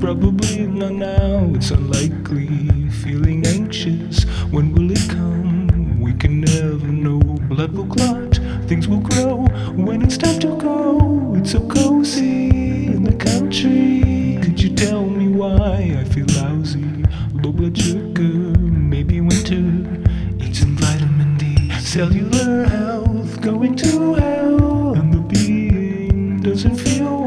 Probably not now, it's unlikely. Feeling anxious, when will it come? We can never know. Blood will clot, things will grow. When it's time to go, it's so cozy in the country. Could you tell me why I feel lousy? Low blood sugar, maybe winter. Eat some vitamin D. Cellular health going to hell, and the being doesn't feel